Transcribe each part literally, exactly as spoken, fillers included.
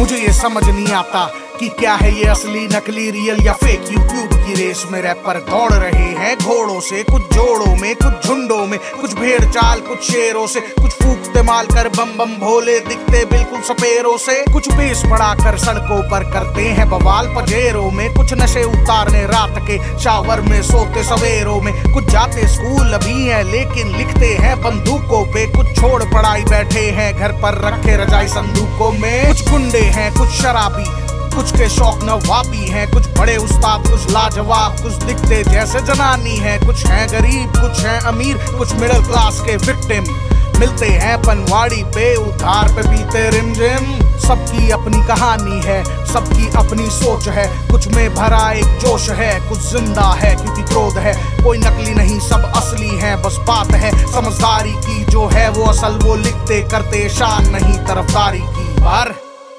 मुझे ये समझ नहीं आता कि क्या है ये असली नकली रियल या फेक। यूट्यूब की रेस में रैपर दौड़ रहे हैं घोड़ों से, कुछ जोड़ों में कुछ झुंडों में, कुछ भेड़ चाल कुछ शेरों से, कुछ फूकते माल कर बम बम भोले दिखते बिल्कुल सपेरों से, कुछ बेस बढ़ाकर सड़कों पर करते हैं बवाल पजेरों में, कुछ नशे उतारने रात के शावर में सोते सवेरों में, कुछ जाते स्कूल अभी हैं लेकिन लिखते हैं बंदूकों पे, कुछ छोड़ पढ़ाई बैठे हैं घर पर रखे रजाई संदूकों में, कुछ गुंडे हैं कुछ शराबी, कुछ के शौक नवाबी हैं, कुछ बड़े उस्ताद कुछ लाजवाब, कुछ दिखते जैसे जनानी हैं, कुछ हैं गरीब कुछ हैं अमीर, कुछ मिडिल क्लास के विक्टिम मिलते हैं पनवाड़ी पे उधार पे पीते रिमझिम। सबकी अपनी कहानी है, सबकी अपनी सोच है, कुछ में भरा एक जोश है, कुछ जिंदा है क्योंकि क्रोध है, कोई नकली नहीं सब असली है, बस बात है समझदारी की, जो है वो असल वो लिखते करते शान नहीं तरफदारी की। पर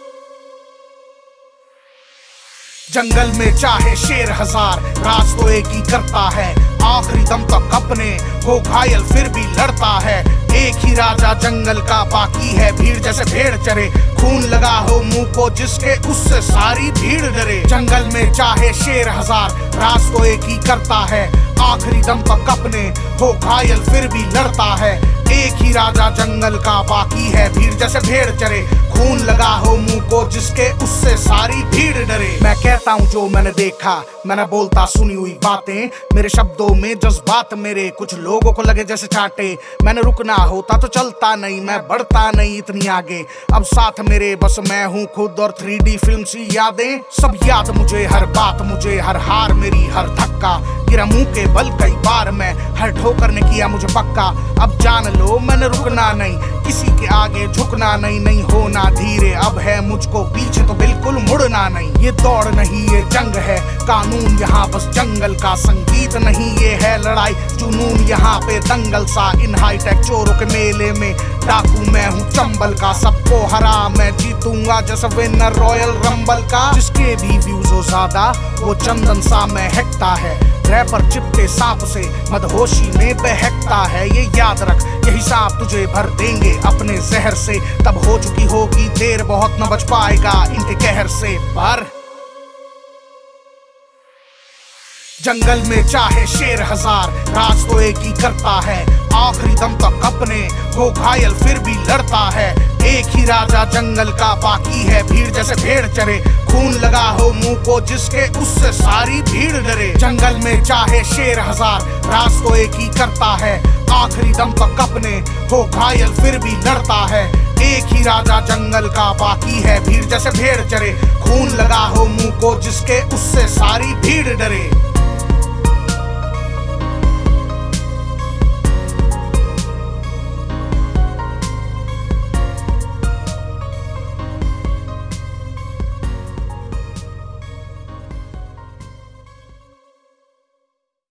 जंगल में चाहे शेर हजार, राज तो एक ही करता है, आखिरी दम तक अपने हो घायल फिर भी लड़ता है, एक ही राजा जंगल का बाकी है भीड़ जैसे भेड़ चरे, खून लगा हो मुंह को जिसके उससे सारी भीड़ डरे। जंगल में चाहे शेर हजार, राज तो एक ही करता है, आखिरी दम तक अपने हो घायल फिर भी लड़ता है, एक ही राजा जंगल का बाकी है भीड़ जैसे भेड़ चरे, खून लगा हो मुंह को जिसके उससे सारी भीड़ डरे। मैं कहता हूँ जो मैंने देखा, मैंने बोलता सुनी हुई बातें, मेरे शब्दों में जज्बात मेरे, कुछ लोगों को लगे जैसे चाटे, मैंने रुकना होता तो चलता नहीं, मैं बढ़ता नहीं इतनी आगे, अब साथ मेरे बस मैं हूँ खुद और थ्री डी फिल्म सी यादें, सब याद मुझे हर बात मुझे, हर हार मेरी हर धक्का, गिरा मुंह के बल कई बार मैं, हर ठोकर ने किया मुझे पक्का, अब जान लो मैंने रुकना नहीं, किसी के आगे झुकना नहीं, नहीं होना धीरे अब है मुझको पीछे तो बिल्कुल मुड़ना नहीं। ये दौड़ नहीं ये जंग है, कानून यहाँ बस जंगल का, संगीत नहीं ये है लड़ाई, जुनून यहाँ पे दंगल सा, इन हाईटेक चोरों के मेले में डाकू मैं हूँ चंबल का, सबको हरा मैं जीतूंगा जैसे विनर रॉयल रंबल का, जिसके भी व्यूज हो ज्यादा वो चंदन सा महकता है, रैपर चिपके सांप से मदहोशी में बहकता है, ये याद रख यही सांप तुझे भर देंगे अपने जहर से, तब हो चुकी होगी देर बहुत न बच पाएगा इनके कहर से। पर जंगल में चाहे शेर हजार, राज तो एक ही करता है, आखिरी दम तक अपने हो घायल फिर भी लड़ता है, एक ही राजा जंगल का बाकी है भीड़ जैसे भेड़ चरे, खून लगा हो मुंह को जिसके उससे सारी भीड़ डरे। जंगल में चाहे शेर हजार, राज तो एक ही करता है, आखिरी दम तक अपने हो घायल फिर भी लड़ता है, एक ही राजा जंगल का बाकी है भीड़ जैसे भेड़ चरे, खून लगा हो मुंह को जिसके उससे सारी भीड़ डरे।